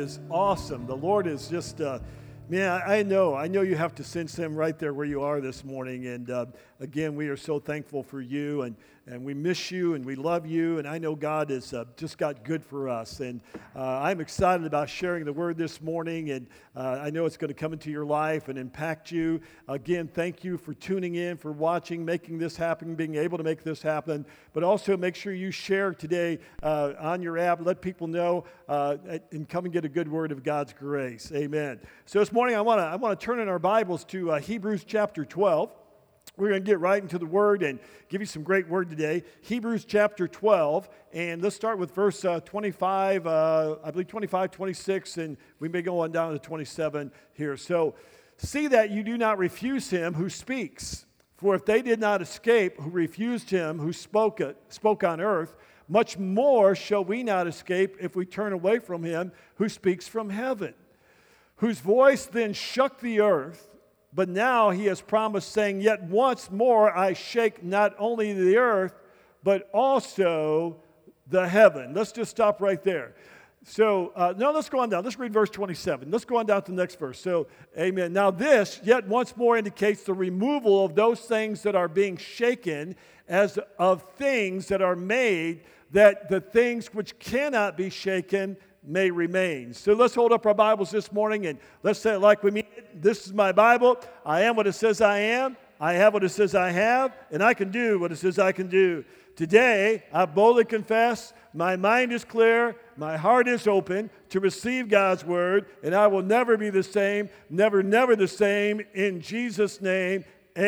is awesome. The Lord is just, man, I know you have to sense Him right there where you are this morning. And again, we are so thankful for you, and we miss you, and we love you. And I know God has just got good for us. And I'm excited about sharing the word this morning. And I know it's going to come into your life and impact you. Again, thank you for tuning in, for watching, making this happen, being able to make this happen. But also make sure you share today on your app. Let people know and come and get a good word of God's grace. Amen. So this morning I want to turn in our Bibles to Hebrews chapter 12. We're going to get right into the Word and give you some great Word today. Hebrews chapter 12, and let's start with verse 25, I believe 25, 26, and we may go on down to 27 here. So, see that you do not refuse him who speaks. For if they did not escape who refused him who spoke on earth, much more shall we not escape if we turn away from him who speaks from heaven, whose voice then shook the earth. But now he has promised, saying, Yet once more I shake not only the earth, but also the heaven. Let's just stop right there. So, let's go on down. Let's read verse 27. Let's go on down to the next verse. So, amen. Now this, yet once more, indicates the removal of those things that are being shaken as of things that are made, that the things which cannot be shaken may remain. So let's hold up our Bibles this morning and let's say it like we mean it. This is my Bible. I am what it says I am. I have what it says I have. And I can do what it says I can do. Today, I boldly confess, my mind is clear, my heart is open to receive God's word, and I will never be the same, never the same. In Jesus' name,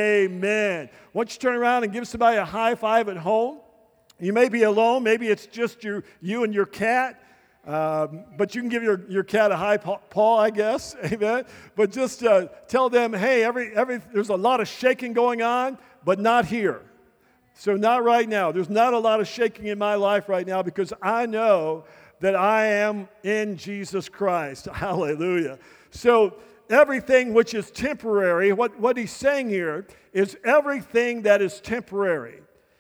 amen. Why don't you turn around and give somebody a high five at home? You may be alone. Maybe it's just you and your cat. But you can give your cat a high paw, I guess, amen. But just tell them, hey, there's a lot of shaking going on, but not here. So not right now. There's not a lot of shaking in my life right now because I know that I am in Jesus Christ. Hallelujah. So everything which is temporary, what he's saying here is everything that is temporary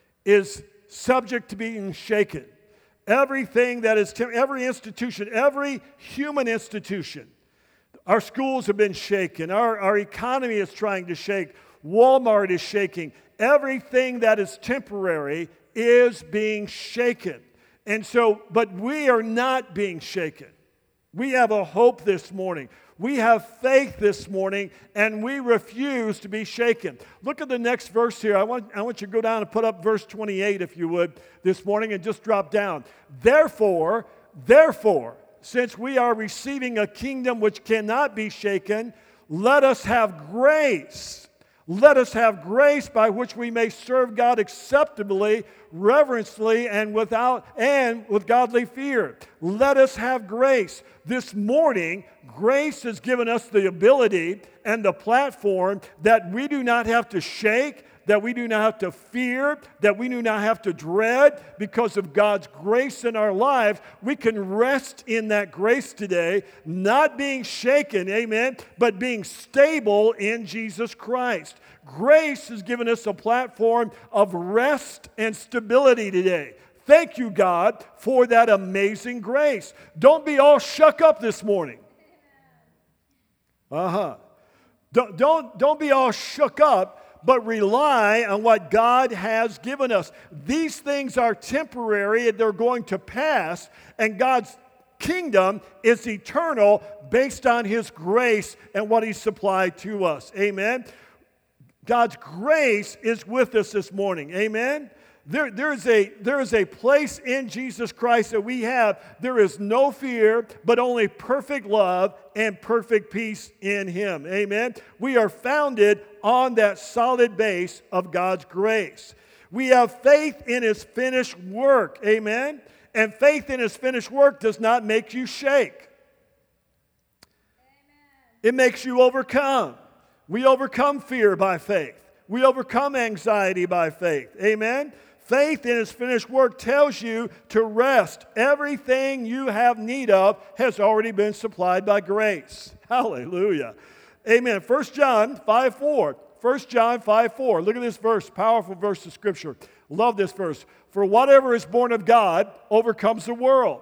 is subject to being shaken. Everything that is, every institution, every human institution, our schools have been shaken, our economy is trying to shake, Walmart is shaking. Everything that is temporary is being shaken. And so, but we are not being shaken. We have a hope this morning. We have faith this morning, and we refuse to be shaken. Look at the next verse here. I want you to go down and put up verse 28, if you would, this morning, and just drop down. Therefore, since we are receiving a kingdom which cannot be shaken, let us have grace. Let us have grace by which we may serve God acceptably, reverently, and with godly fear. Let us have grace. This morning, grace has given us the ability and the platform that we do not have to shake, that we do not have to fear, that we do not have to dread. Because of God's grace in our lives, we can rest in that grace today, not being shaken, amen, but being stable in Jesus Christ. Grace has given us a platform of rest and stability today. Thank you, God, for that amazing grace. Don't be all shook up this morning. Don't be all shook up, but rely on what God has given us. These things are temporary, and they're going to pass, and God's kingdom is eternal based on His grace and what He supplied to us. Amen? God's grace is with us this morning. Amen? There is a place in Jesus Christ that we have. There is no fear, but only perfect love and perfect peace in Him. Amen? We are founded on that solid base of God's grace. We have faith in His finished work. Amen? And faith in His finished work does not make you shake. Amen. It makes you overcome. We overcome fear by faith. We overcome anxiety by faith. Amen? Faith in His finished work tells you to rest. Everything you have need of has already been supplied by grace. Hallelujah. Amen. 1 John 5:4. 1 John 5:4. Look at this verse. Powerful verse of Scripture. Love this verse. For whatever is born of God overcomes the world.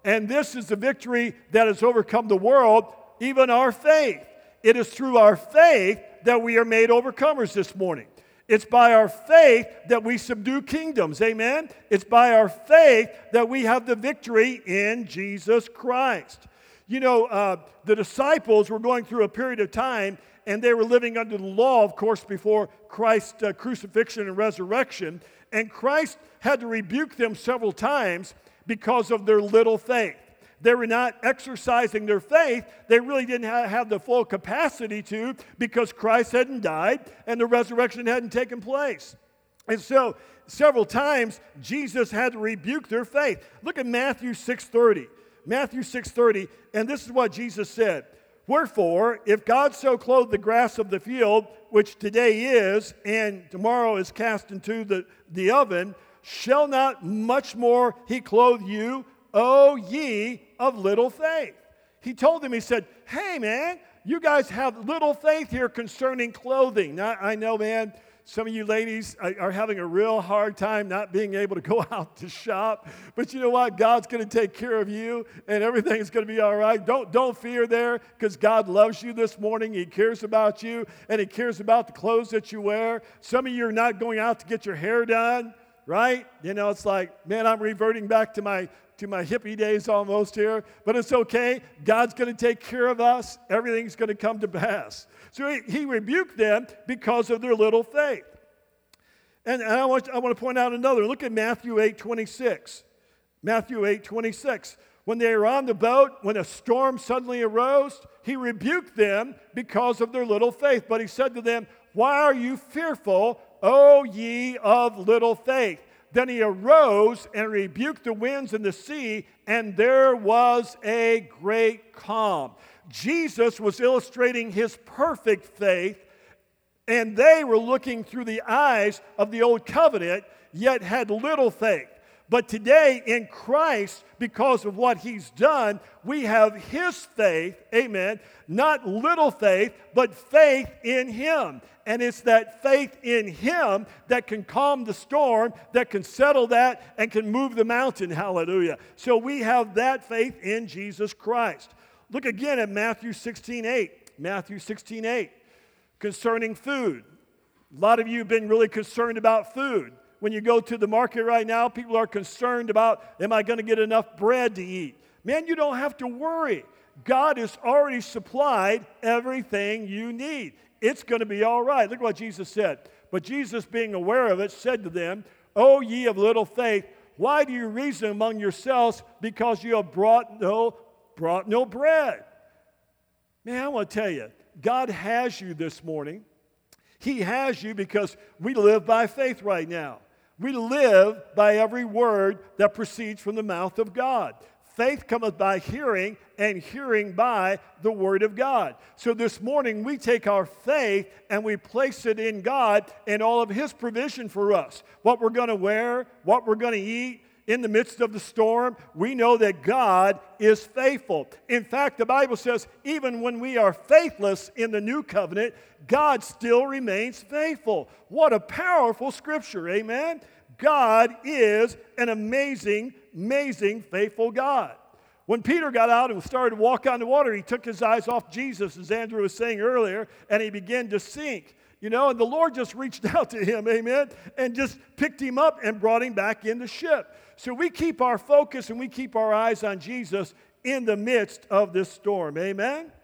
And this is the victory that has overcome the world, even our faith. It is through our faith that we are made overcomers this morning. It's by our faith that we subdue kingdoms, amen? It's by our faith that we have the victory in Jesus Christ. You know, the disciples were going through a period of time, and they were living under the law, of course, before Christ's crucifixion and resurrection. And Christ had to rebuke them several times because of their little faith. They were not exercising their faith. They really didn't have the full capacity to, because Christ hadn't died and the resurrection hadn't taken place. And so several times Jesus had to rebuke their faith. Look at Matthew 6:30. Matthew 6:30, and this is what Jesus said. Wherefore, if God so clothe the grass of the field, which today is, and tomorrow is cast into the oven, shall not much more he clothe you, O ye of little faith? He told them, he said, hey man, you guys have little faith here concerning clothing. Now, I know, man, some of you ladies are having a real hard time not being able to go out to shop. But you know what? God's going to take care of you, and everything's going to be all right. Don't fear there, because God loves you this morning. He cares about you, and He cares about the clothes that you wear. Some of you are not going out to get your hair done, right? You know, it's like, man, I'm reverting back to my hippie days almost here, but it's okay. God's going to take care of us. Everything's going to come to pass. So he rebuked them because of their little faith. And I want to point out another. Look at Matthew 8:26. Matthew 8:26. When they were on the boat, when a storm suddenly arose, he rebuked them because of their little faith. But he said to them, why are you fearful, O ye of little faith? Then he arose and rebuked the winds and the sea, and there was a great calm. Jesus was illustrating his perfect faith, and they were looking through the eyes of the old covenant, yet had little faith. But today in Christ, because of what he's done, we have his faith, amen, not little faith, but faith in him. And it's that faith in him that can calm the storm, that can settle that, and can move the mountain, hallelujah. So we have that faith in Jesus Christ. Look again at Matthew 16:8. Matthew 16:8, concerning food. A lot of you have been really concerned about food. When you go to the market right now, people are concerned about, am I going to get enough bread to eat? Man, you don't have to worry. God has already supplied everything you need. It's going to be all right. Look what Jesus said. But Jesus, being aware of it, said to them, O ye of little faith, why do you reason among yourselves, because you have brought no bread? Man, I want to tell you, God has you this morning. He has you because we live by faith right now. We live by every word that proceeds from the mouth of God. Faith cometh by hearing, and hearing by the word of God. So this morning we take our faith and we place it in God and all of his provision for us. What we're going to wear, what we're going to eat. In the midst of the storm, we know that God is faithful. In fact, the Bible says even when we are faithless in the new covenant, God still remains faithful. What a powerful scripture, amen? God is an amazing, amazing, faithful God. When Peter got out and started to walk on the water, he took his eyes off Jesus, as Andrew was saying earlier, and he began to sink. You know, and the Lord just reached out to him, amen, and just picked him up and brought him back in the ship. So we keep our focus and we keep our eyes on Jesus in the midst of this storm, amen?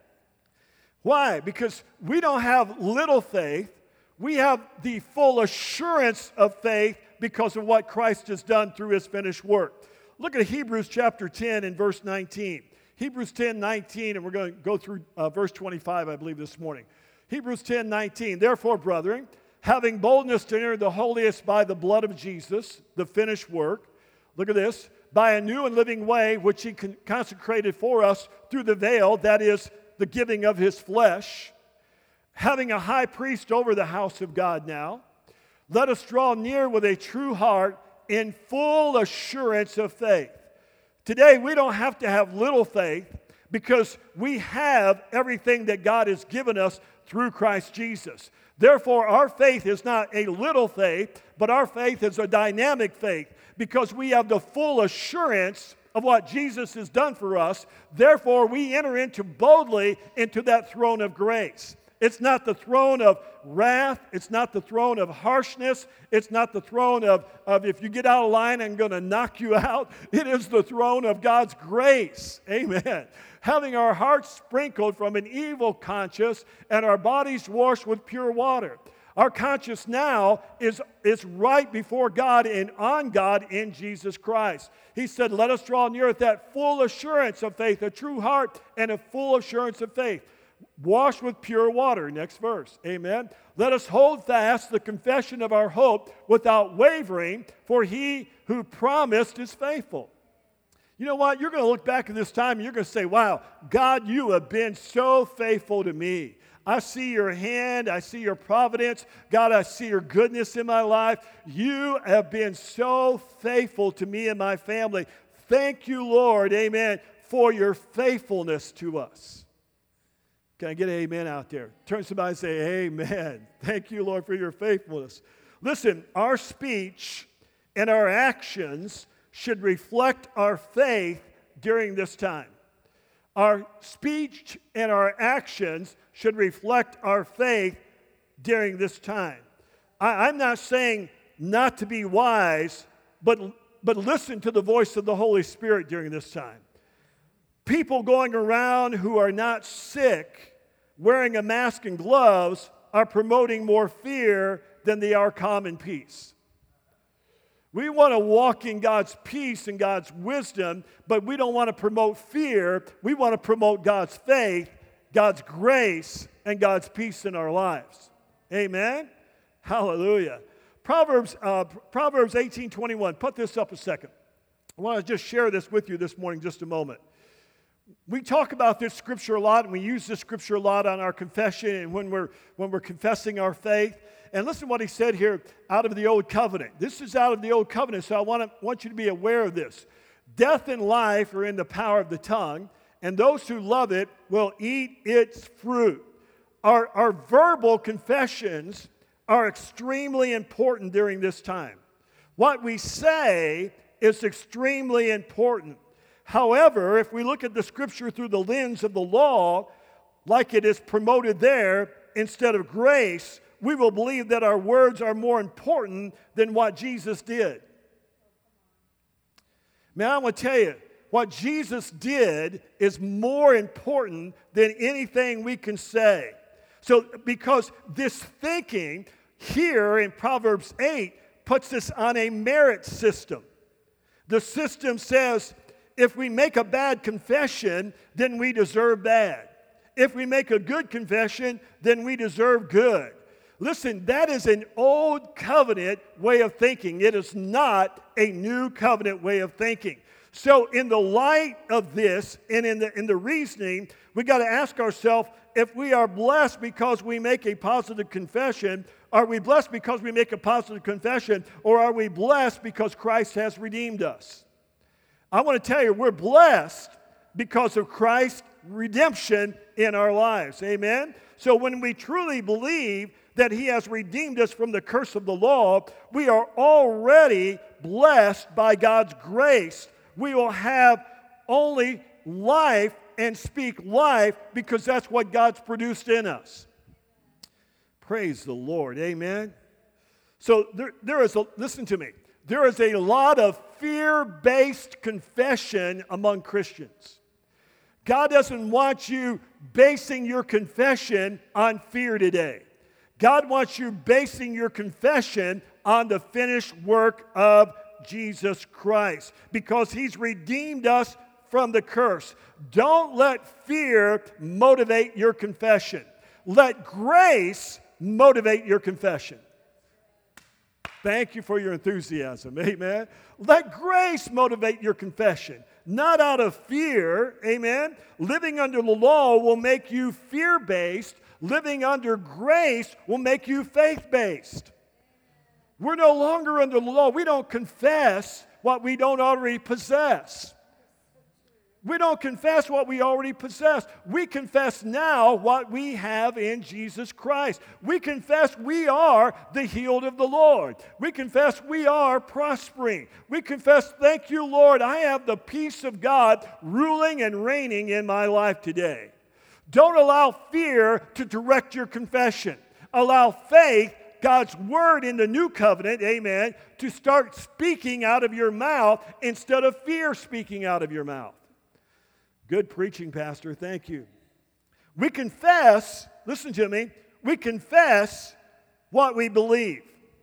Why? Because we don't have little faith. We have the full assurance of faith because of what Christ has done through his finished work. Look at Hebrews chapter 10 and verse 19. Hebrews 10:19, and we're going to go through verse 25, I believe, this morning. Hebrews 10:19, therefore, brethren, having boldness to enter the holiest by the blood of Jesus, the finished work, look at this, by a new and living way which he consecrated for us through the veil, that is, the giving of his flesh, having a high priest over the house of God now, let us draw near with a true heart in full assurance of faith. Today, we don't have to have little faith because we have everything that God has given us through Christ Jesus. Therefore, our faith is not a little faith, but our faith is a dynamic faith because we have the full assurance of what Jesus has done for us. Therefore, we enter boldly into that throne of grace. It's not the throne of wrath. It's not the throne of harshness. It's not the throne of if you get out of line, I'm going to knock you out. It is the throne of God's grace. Amen. Having our hearts sprinkled from an evil conscience and our bodies washed with pure water. Our conscience now is right before God and on God in Jesus Christ. He said, let us draw near with that full assurance of faith, a true heart and a full assurance of faith. Washed with pure water. Next verse. Amen. Let us hold fast the confession of our hope without wavering, for he who promised is faithful. You know what? You're going to look back at this time and you're going to say, wow, God, you have been so faithful to me. I see your hand. I see your providence. God, I see your goodness in my life. You have been so faithful to me and my family. Thank you, Lord, amen, for your faithfulness to us. Can I get an amen out there? Turn to somebody and say, amen. Thank you, Lord, for your faithfulness. Listen, our speech and our actions should reflect our faith during this time. Our speech and our actions should reflect our faith during this time. I'm not saying not to be wise, but listen to the voice of the Holy Spirit during this time. People going around who are not sick, wearing a mask and gloves, are promoting more fear than they are common peace. We want to walk in God's peace and God's wisdom, but we don't want to promote fear. We want to promote God's faith, God's grace, and God's peace in our lives. Amen? Hallelujah. Proverbs 18:21. Put this up a second. I want to just share this with you this morning, just a moment. We talk about this scripture a lot, and we use this scripture a lot on our confession and when we're confessing our faith. And listen to what he said here out of the Old Covenant. This is out of the Old Covenant, so I want you to be aware of this. Death and life are in the power of the tongue, and those who love it will eat its fruit. Our verbal confessions are extremely important during this time. What we say is extremely important. However, if we look at the scripture through the lens of the law, like it is promoted there, instead of grace, we will believe that our words are more important than what Jesus did. Man, I want to tell you, what Jesus did is more important than anything we can say. So, because this thinking here in Proverbs 8 puts us on a merit system. The system says, if we make a bad confession, then we deserve bad. If we make a good confession, then we deserve good. Listen, that is an old covenant way of thinking. It is not a new covenant way of thinking. So in the light of this and in the reasoning, we got to ask ourselves, if we are blessed because we make a positive confession, are we blessed because we make a positive confession, or are we blessed because Christ has redeemed us? I want to tell you, we're blessed because of Christ's redemption in our lives. Amen? So when we truly believe that He has redeemed us from the curse of the law, we are already blessed by God's grace. We will have only life and speak life because that's what God's produced in us. Praise the Lord. Amen? So listen to me. There is a lot of fear-based confession among Christians. God doesn't want you basing your confession on fear today. God wants you basing your confession on the finished work of Jesus Christ because He's redeemed us from the curse. Don't let fear motivate your confession. Let grace motivate your confession. Thank you for your enthusiasm. Amen. Let grace motivate your confession, not out of fear. Amen. Living under the law will make you fear-based. Living under grace will make you faith-based. We're no longer under the law. We don't confess what we don't already possess. We don't confess what we already possess. We confess now what we have in Jesus Christ. We confess we are the healed of the Lord. We confess we are prospering. We confess, thank you, Lord, I have the peace of God ruling and reigning in my life today. Don't allow fear to direct your confession. Allow faith, God's word in the new covenant, amen, to start speaking out of your mouth instead of fear speaking out of your mouth. Good preaching, Pastor. Thank you. We confess, listen to me, we confess what we believe.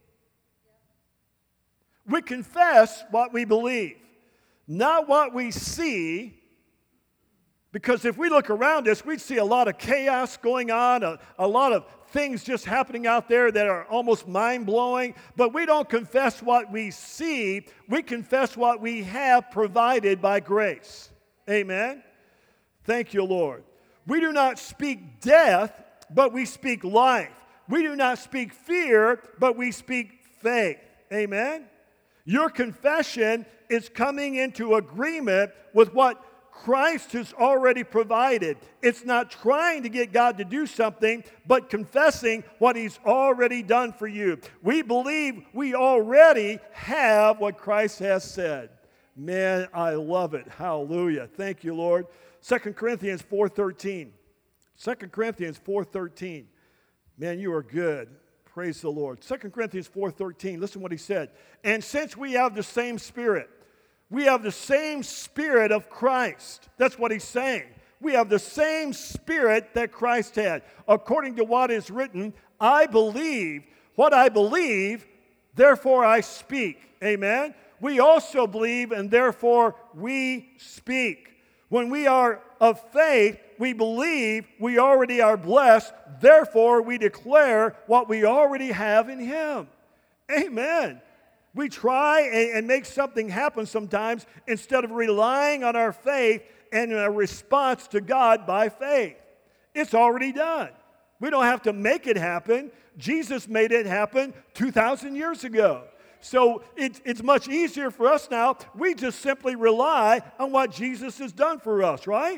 We confess what we believe, not what we see, because if we look around us, we'd see a lot of chaos going on, a lot of things just happening out there that are almost mind-blowing, but we don't confess what we see. We confess what we have provided by grace. Amen? Thank you, Lord. We do not speak death, but we speak life. We do not speak fear, but we speak faith. Amen? Your confession is coming into agreement with what Christ has already provided. It's not trying to get God to do something, but confessing what He's already done for you. We believe we already have what Christ has said. Man, I love it. Hallelujah. Thank you, Lord. 2 Corinthians 4:13. 2 Corinthians 4:13. Man, you are good. Praise the Lord. 2 Corinthians 4:13. Listen what he said. And since we have the same Spirit, we have the same Spirit of Christ. That's what he's saying. We have the same Spirit that Christ had. According to what is written, I believe what I believe, therefore I speak. Amen? We also believe, and therefore we speak. When we are of faith, we believe we already are blessed. Therefore, we declare what we already have in Him. Amen. We try and make something happen sometimes instead of relying on our faith and a response to God by faith. It's already done. We don't have to make it happen. Jesus made it happen 2,000 years ago. So it's much easier for us now. We just simply rely on what Jesus has done for us, right?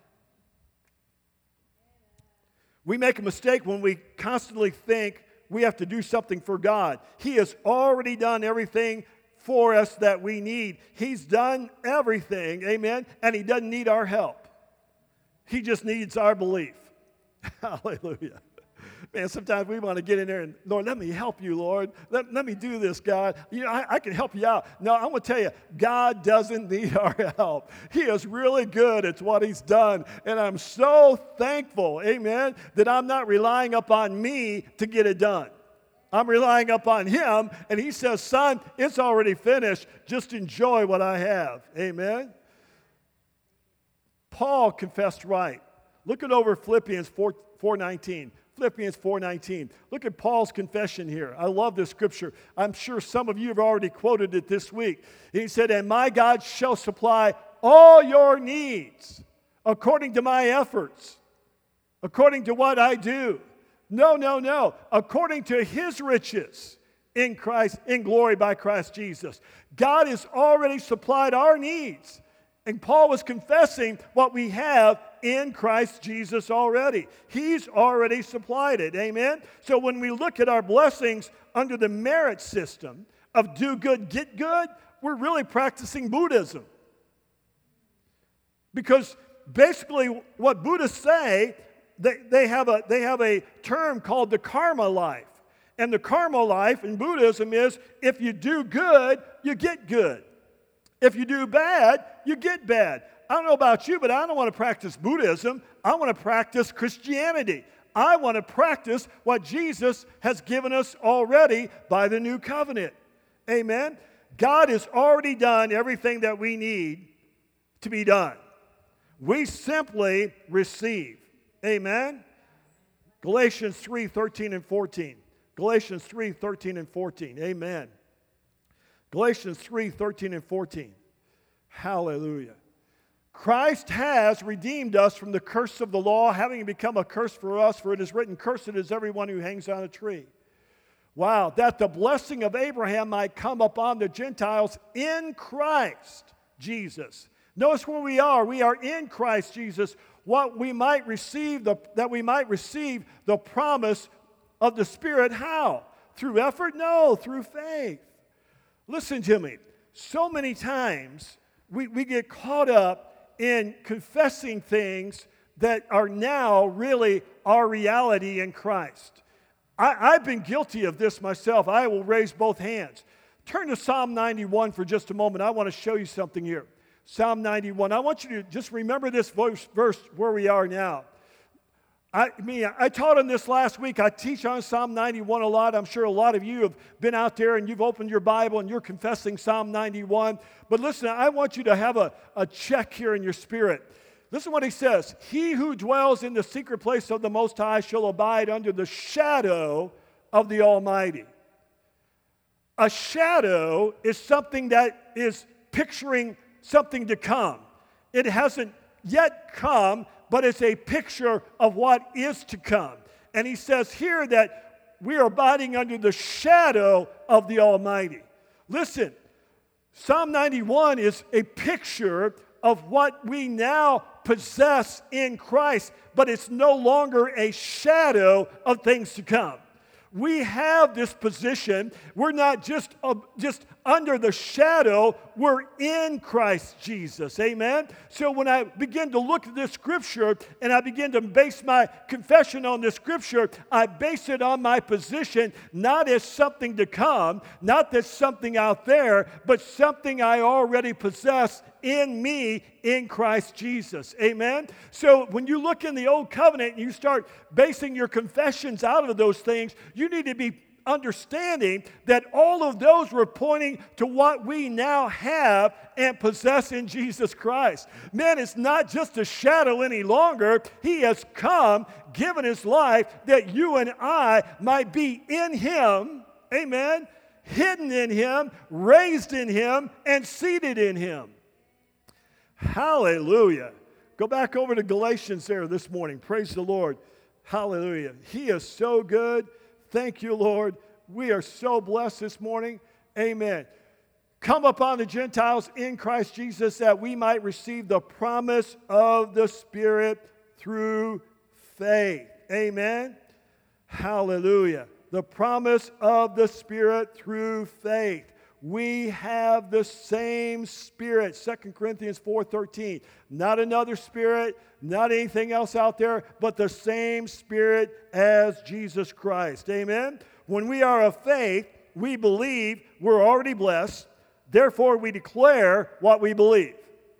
We make a mistake when we constantly think we have to do something for God. He has already done everything for us that we need. He's done everything, amen, and He doesn't need our help. He just needs our belief. Hallelujah. Man, sometimes we want to get in there and, Lord, let me help you, Lord. Let me do this, God. You know, I can help you out. No, I'm going to tell you, God doesn't need our help. He is really good at what He's done. And I'm so thankful, amen, that I'm not relying upon me to get it done. I'm relying upon Him, and He says, son, it's already finished. Just enjoy what I have. Amen? Paul confessed right. Look at over Philippians 4:19. Philippians 4:19. Look at Paul's confession here. I love this scripture. I'm sure some of you have already quoted it this week. He said, and my God shall supply all your needs according to my efforts, according to what I do. No. According to His riches in Christ, in glory by Christ Jesus. God has already supplied our needs. And Paul was confessing what we have in Christ Jesus already. He's already supplied it. Amen? So when we look at our blessings under the merit system of do good, get good, we're really practicing Buddhism. Because basically what Buddhists say, they have a term called the karma life. And the karma life in Buddhism is if you do good, you get good. If you do bad, you get bad. I don't know about you, but I don't want to practice Buddhism. I want to practice Christianity. I want to practice what Jesus has given us already by the new covenant. Amen? God has already done everything that we need to be done. We simply receive. Amen? Galatians 3:13 and 14. Galatians 3:13 and 14. Amen. Galatians 3:13 and 14. Hallelujah. Christ has redeemed us from the curse of the law, having become a curse for us, for it is written, cursed is everyone who hangs on a tree. Wow, that the blessing of Abraham might come upon the Gentiles in Christ Jesus, Notice where we are. We are in Christ Jesus, that we might receive the promise of the Spirit. How? Through effort? No, through faith. Listen to me. So many times we get caught up in confessing things that are now really our reality in Christ. I've been guilty of this myself. I will raise both hands. Turn to Psalm 91 for just a moment. I want to show you something here. Psalm 91. I want you to just remember this verse where we are now. I taught on this last week. I teach on Psalm 91 a lot. I'm sure a lot of you have been out there and you've opened your Bible and you're confessing Psalm 91. But listen, I want you to have a check here in your spirit. Listen what he says. He who dwells in the secret place of the Most High shall abide under the shadow of the Almighty. A shadow is something that is picturing something to come. It hasn't yet come, but it's a picture of what is to come. And he says here that we are abiding under the shadow of the Almighty. Listen, Psalm 91 is a picture of what we now possess in Christ, but it's no longer a shadow of things to come. We have this position. We're not just under the shadow. We're in Christ Jesus. Amen? So when I begin to look at this scripture and I begin to base my confession on this scripture, I base it on my position, not as something to come, not as something out there, but something I already possess in me in Christ Jesus. Amen? So when you look in the Old Covenant and you start basing your confessions out of those things, you need to be understanding that all of those were pointing to what we now have and possess in Jesus Christ. Man, it's not just a shadow any longer. He has come, given his life, that you and I might be in him, amen, hidden in him, raised in him, and seated in him. Hallelujah. Go back over to Galatians there this morning. Praise the Lord. Hallelujah. He is so good. Thank you, Lord. We are so blessed this morning. Amen. Come upon the Gentiles in Christ Jesus that we might receive the promise of the Spirit through faith. Amen. Hallelujah. The promise of the Spirit through faith. We have the same Spirit, 2 Corinthians 4:13. Not another Spirit, not anything else out there, but the same Spirit as Jesus Christ. Amen? When we are of faith, we believe we're already blessed. Therefore, we declare what we believe.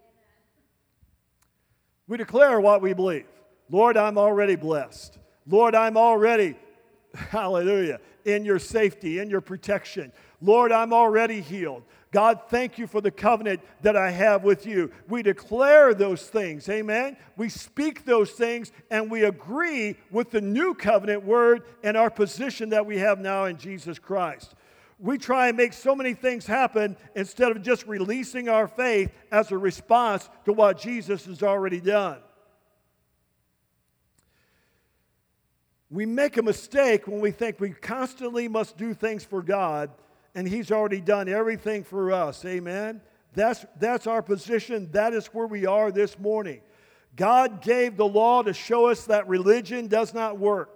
We declare what we believe. Lord, I'm already blessed. Lord, I'm already, hallelujah, in your safety, in your protection. Lord, I'm already healed. God, thank you for the covenant that I have with you. We declare those things, amen? We speak those things, and we agree with the new covenant word and our position that we have now in Jesus Christ. We try and make so many things happen instead of just releasing our faith as a response to what Jesus has already done. We make a mistake when we think we constantly must do things for God, and he's already done everything for us. Amen? That's our position. That is where we are this morning. God gave the law to show us that religion does not work.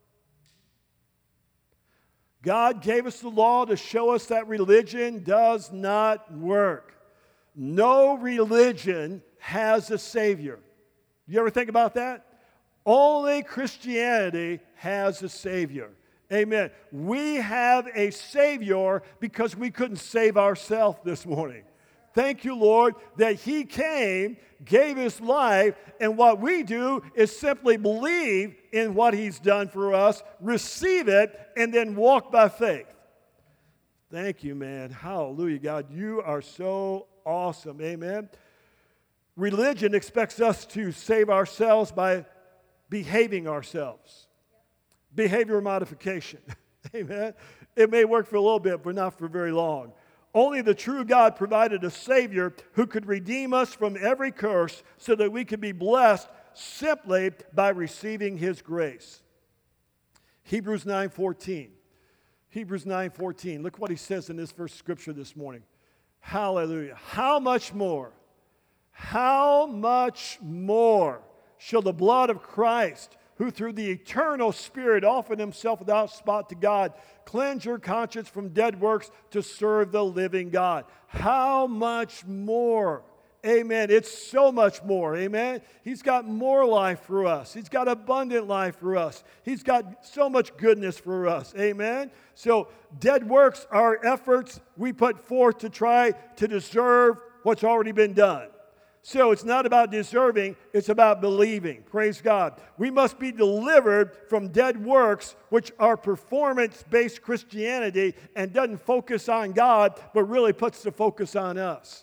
God gave us the law to show us that religion does not work. No religion has a Savior. You ever think about that? Only Christianity has a Savior. Amen. We have a Savior because we couldn't save ourselves this morning. Thank you, Lord, that he came, gave his life, and what we do is simply believe in what he's done for us, receive it, and then walk by faith. Thank you, man. Hallelujah, God. You are so awesome. Amen. Religion expects us to save ourselves by behaving ourselves. Behavior modification. Amen. It may work for a little bit, but not for very long. Only the true God provided a Savior who could redeem us from every curse so that we could be blessed simply by receiving his grace. Hebrews 9:14. Hebrews 9:14. Look what he says in this verse of Scripture this morning. Hallelujah. How much more? how much more shall the blood of Christ, who through the eternal Spirit offered himself without spot to God, cleanse your conscience from dead works to serve the living God? How much more? Amen. It's so much more. Amen. He's got more life for us. He's got abundant life for us. He's got so much goodness for us. Amen. So dead works are efforts we put forth to try to deserve what's already been done. So it's not about deserving, it's about believing. Praise God. We must be delivered from dead works, which are performance-based Christianity and doesn't focus on God, but really puts the focus on us.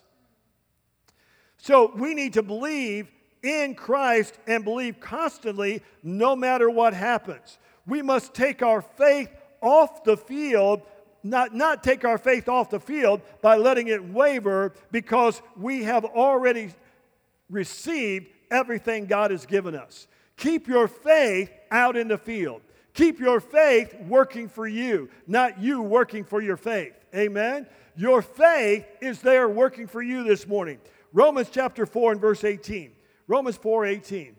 So we need to believe in Christ and believe constantly no matter what happens. We must take our faith off the field, not take our faith off the field by letting it waver, because we have already received everything God has given us. Keep your faith out in the field. Keep your faith working for you, not you working for your faith. Amen? Your faith is there working for you this morning. Romans chapter 4 and verse 18. Romans 4:18.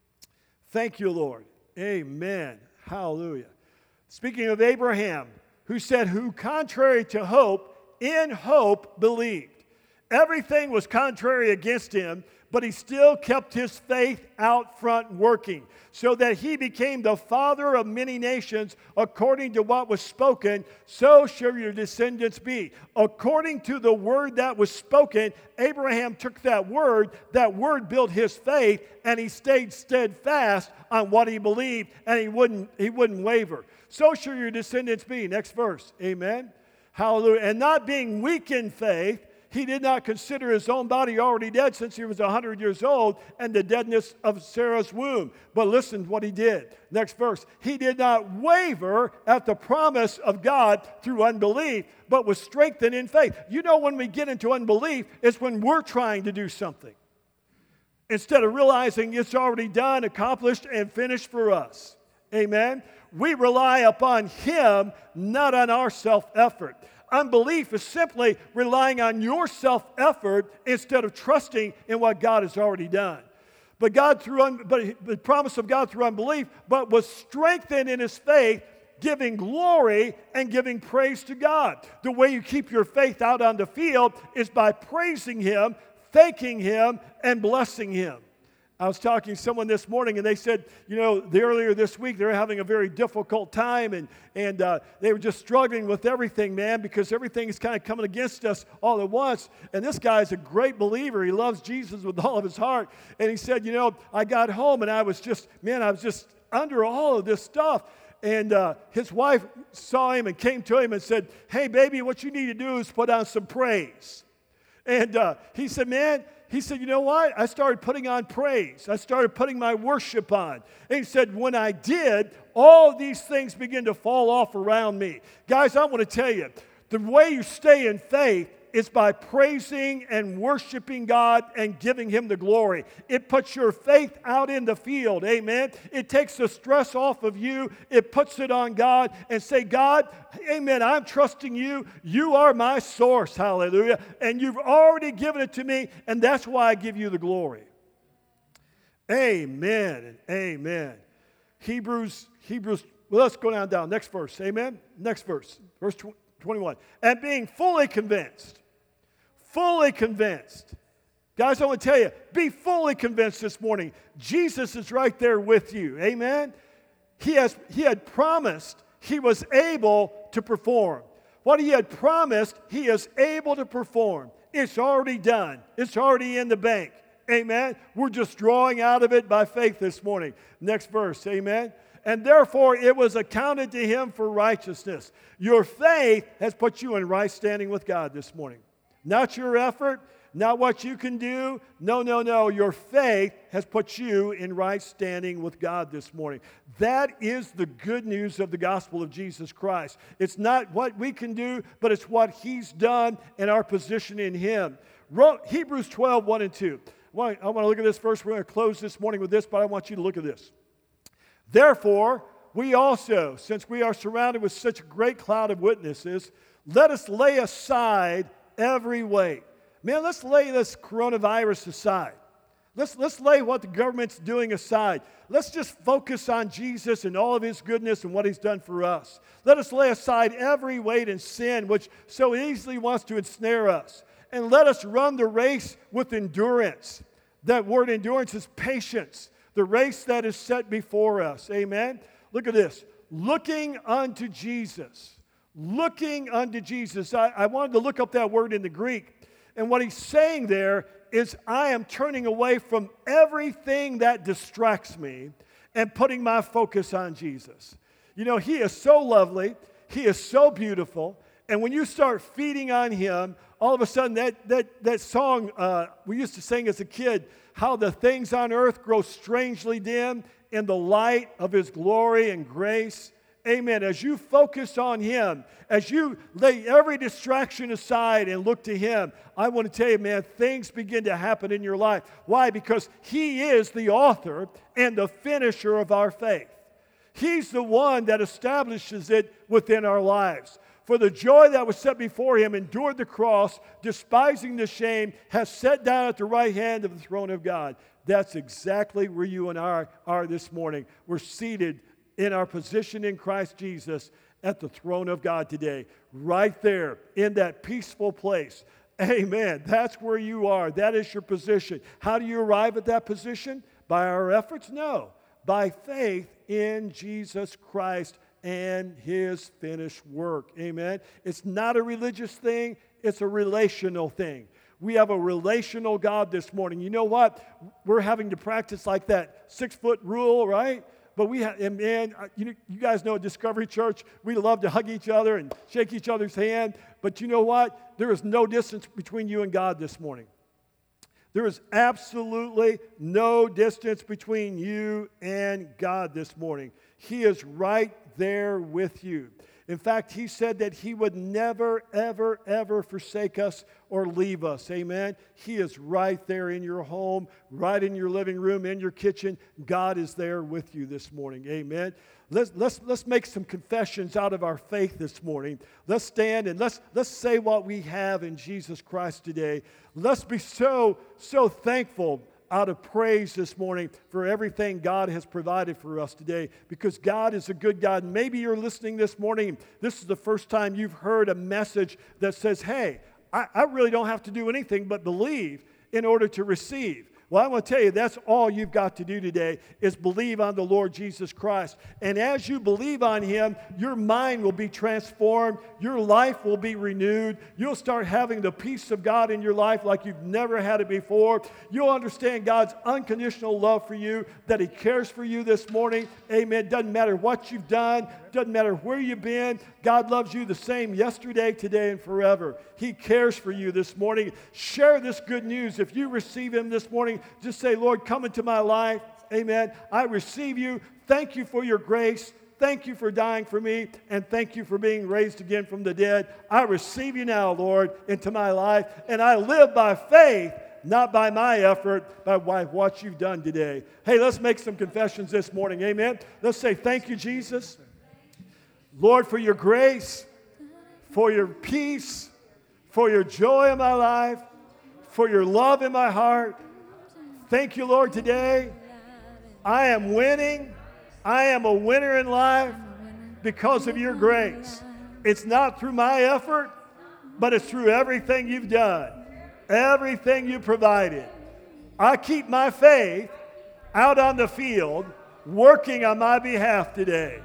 Thank you, Lord. Amen. Hallelujah. Speaking of Abraham, who said, who contrary to hope, in hope believed. Everything was contrary against him, but he still kept his faith out front working, so that he became the father of many nations, according to what was spoken, so shall your descendants be. According to the word that was spoken, Abraham took that word built his faith, and he stayed steadfast on what he believed, and he wouldn't waver. So shall your descendants be. Next verse. Amen. Hallelujah. And not being weak in faith, he did not consider his own body already dead since he was 100 years old, and the deadness of Sarah's womb. But listen to what he did. Next verse. He did not waver at the promise of God through unbelief, but was strengthened in faith. You know, when we get into unbelief, it's when we're trying to do something, instead of realizing it's already done, accomplished, and finished for us. Amen? We rely upon him, not on our self-effort. Unbelief is simply relying on your self-effort instead of trusting in what God has already done. But the promise of God through unbelief, but was strengthened in his faith, giving glory and giving praise to God. The way you keep your faith out on the field is by praising him, thanking him, and blessing him. I was talking to someone this morning, and they said, earlier this week, they were having a very difficult time, and they were just struggling with everything, man, because everything is kind of coming against us all at once. And this guy is a great believer. He loves Jesus with all of his heart. And he said, I got home, and I was just under all of this stuff. And his wife saw him and came to him and said, hey, baby, what you need to do is put on some praise. And he said, you know what? I started putting on praise. I started putting my worship on. And he said, when I did, all these things began to fall off around me. Guys, I want to tell you, the way you stay in faith is by praising and worshiping God and giving him the glory. It puts your faith out in the field, amen? It takes the stress off of you. It puts it on God and say, God, amen, I'm trusting you. You are my source, hallelujah. And you've already given it to me, and that's why I give you the glory. Amen and amen. Hebrews, well, let's go down. Next verse, amen? Next verse, verse 21. And being fully convinced. Guys, I want to tell you, be fully convinced this morning. Jesus is right there with you. Amen? He had promised he was able to perform. What he had promised, he is able to perform. It's already done. It's already in the bank. Amen? We're just drawing out of it by faith this morning. Next verse. Amen? And therefore it was accounted to him for righteousness. Your faith has put you in right standing with God this morning. Not your effort, not what you can do. No. Your faith has put you in right standing with God this morning. That is the good news of the gospel of Jesus Christ. It's not what we can do, but it's what he's done and our position in him. Hebrews 12, 1 and 2. I want to look at this verse. We're going to close this morning with this, but I want you to look at this. Therefore, we also, since we are surrounded with such a great cloud of witnesses, let us lay aside every weight Man, let's lay this coronavirus aside. Let's lay what the government's doing aside. Let's just focus on Jesus and all of his goodness and what he's done for us. Let us lay aside every weight and sin which so easily wants to ensnare us. And let us run the race with endurance. That word endurance is patience. The race that is set before us. Amen? Look at this. Looking unto Jesus. Looking unto Jesus. I wanted to look up that word in the Greek. And what he's saying there is I am turning away from everything that distracts me and putting my focus on Jesus. You know, he is so lovely. He is so beautiful. And when you start feeding on him, all of a sudden that song we used to sing as a kid, how the things on earth grow strangely dim in the light of his glory and grace. Amen. As you focus on him, as you lay every distraction aside and look to him, I want to tell you, man, things begin to happen in your life. Why? Because he is the author and the finisher of our faith. He's the one that establishes it within our lives. For the joy that was set before him endured the cross, despising the shame, has sat down at the right hand of the throne of God. That's exactly where you and I are this morning. We're seated in our position in Christ Jesus at the throne of God today. Right there in that peaceful place. Amen. That's where you are. That is your position. How do you arrive at that position? By our efforts? No. By faith in Jesus Christ and his finished work. Amen. It's not a religious thing. It's a relational thing. We have a relational God this morning. You know what? We're having to practice like that 6-foot rule, right? But we have, and man, you guys know at Discovery Church, we love to hug each other and shake each other's hand. But you know what? There is no distance between you and God this morning. There is absolutely no distance between you and God this morning. He is right there with you. In fact, he said that he would never, ever, ever forsake us or leave us. Amen? He is right there in your home, right in your living room, in your kitchen. God is there with you this morning. Amen? Let's make some confessions out of our faith this morning. Let's stand and let's say what we have in Jesus Christ today. Let's be so thankful out of praise this morning for everything God has provided for us today, because God is a good God. Maybe you're listening this morning, this is the first time you've heard a message that says, hey, I really don't have to do anything but believe in order to receive. Well, I want to tell you, that's all you've got to do today is believe on the Lord Jesus Christ. And as you believe on him, your mind will be transformed. Your life will be renewed. You'll start having the peace of God in your life like you've never had it before. You'll understand God's unconditional love for you, that he cares for you this morning. Amen. Doesn't matter what you've done. Doesn't matter where you've been. God loves you the same yesterday, today, and forever. He cares for you this morning. Share this good news. If you receive him this morning, just say, Lord, come into my life. Amen. I receive you. Thank you for your grace. Thank you for dying for me. And thank you for being raised again from the dead. I receive you now, Lord, into my life. And I live by faith, not by my effort, but by what you've done today. Hey, let's make some confessions this morning. Amen. Let's say, thank you, Jesus. Lord, for your grace, for your peace, for your joy in my life, for your love in my heart. Thank you, Lord, today. I am winning. I am a winner in life because of your grace. It's not through my effort, but it's through everything you've done, everything you provided. I keep my faith out on the field, working on my behalf today.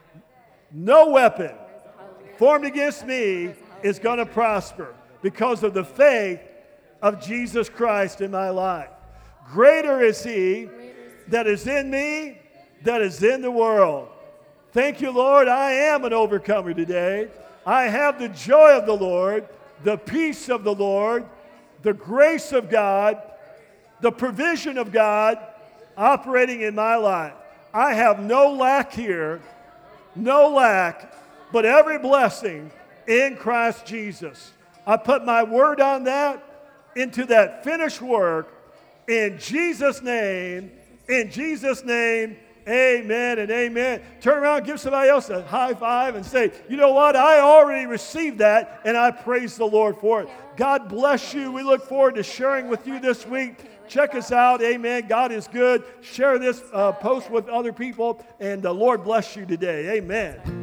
No weapon formed against me is going to prosper because of the faith of Jesus Christ in my life. Greater is he that is in me, that is in the world. Thank you, Lord. I am an overcomer today. I have the joy of the Lord, the peace of the Lord, the grace of God, the provision of God operating in my life. I have no lack here, no lack, but every blessing in Christ Jesus. I put my word on that, into that finished work, in Jesus' name, Amen and amen. Turn around, give somebody else a high five and say, you know what? I already received that, and I praise the Lord for it. God bless you. We look forward to sharing with you this week. Check us out. Amen. God is good. Share this post with other people, and the Lord bless you today. Amen.